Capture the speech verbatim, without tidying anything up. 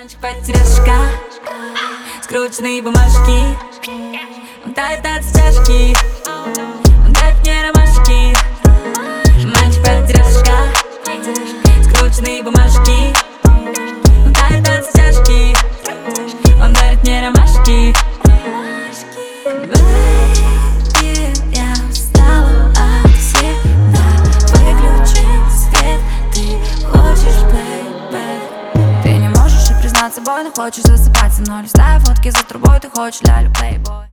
Мальчик потеряшка, скрученные бумажки, он тает от стяжки, он дает мне ромашки. Мальчик потеряшка, скрученные бумажки, он тает от стяжки, он дарит мне ромашки. Baby, я устала от всегда. Выключи свет, ты хочешь playback. Ты не можешь и признаться собой, но хочешь засыпать со мной. Листая фотки за трубой, ты хочешь ля-ля плейбой.